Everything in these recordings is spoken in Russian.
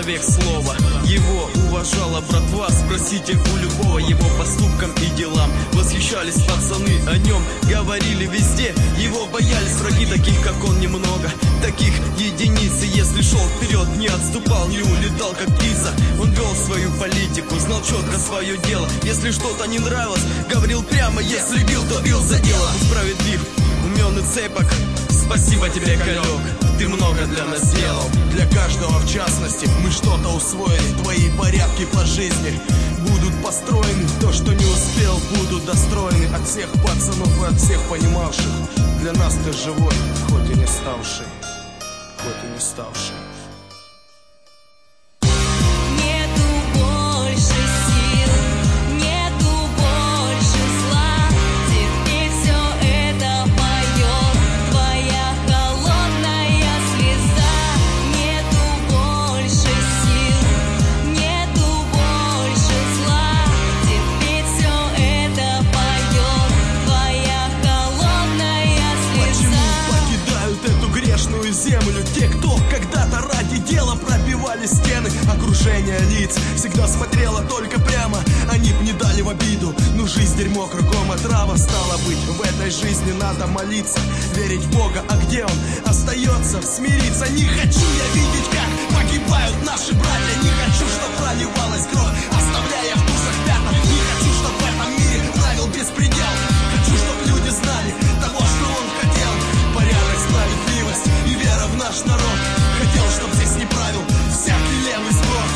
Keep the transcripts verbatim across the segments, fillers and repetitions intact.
человек слова. Его уважала братва, спросите у любого. Его поступкам и делам восхищались пацаны, о нем говорили везде. Его боялись враги, таких как он немного, таких единицы. Если шел вперед, не отступал, не улетал как птица. Он вел свою политику, знал четко свое дело. Если что-то не нравилось, говорил прямо. Если бил, то бил за дело. Он справедлив, умен и цепок. Спасибо тебе, Калек, ты много для нас сделал. Для каждого в частности мы что-то усвоили. Твои порядки по жизни будут построены. То, что не успел, будут достроены. От всех пацанов и от всех понимавших. Для нас ты живой, хоть и не ставший, хоть и не ставший. Землю те, кто когда-то ради дела пробивали стены. Окружение лиц всегда смотрело только прямо. Они б не дали в обиду, но жизнь дерьмо, кругом отрава. Стало быть, в этой жизни надо молиться, верить в Бога, а где он остается, смириться. Не хочу я видеть, как погибают наши братья. Не хочу, чтоб проливалась кровь, оставляя в душах пятна. Не хочу, чтоб в этом мире правил беспредел. Хочу, чтоб люди знали того, что он хотел. Порядок, справедливость и вера в наш народ. Хотел, чтоб здесь не правил всякий левый сброд.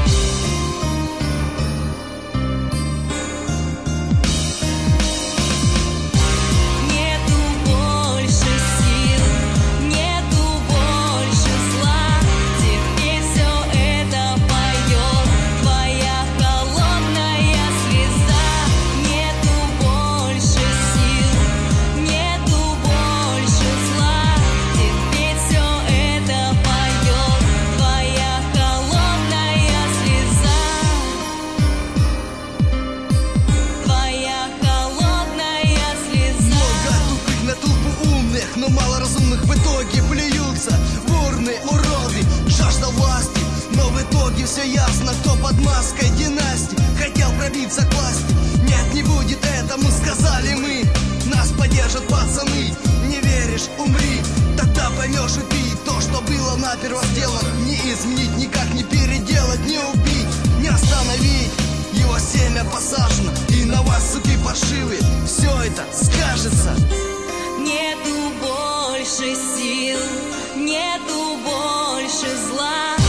Нету больше сил, нету больше зла. Теперь все это поет твоя холодная слеза. Нету больше сил, нету больше зла. Теперь все это поет твоя холодная слеза. Твоя холодная слеза. Много тупых на толпу умных, но мало разумных в итоге плюются в урны уроды, жажда власти. Но в итоге все ясно, кто под маской династии хотел пробиться к власти. Нет, не будет этому, сказали мы. Нас поддержат пацаны. Не веришь, умри, тогда поймешь и ты. То, что было наперво сделано, не изменить, никак не переделать, не убить, не остановить. Его семя посажено, и на вас, суки паршивые, все это скажется. Нету больше сил, нету больше зла.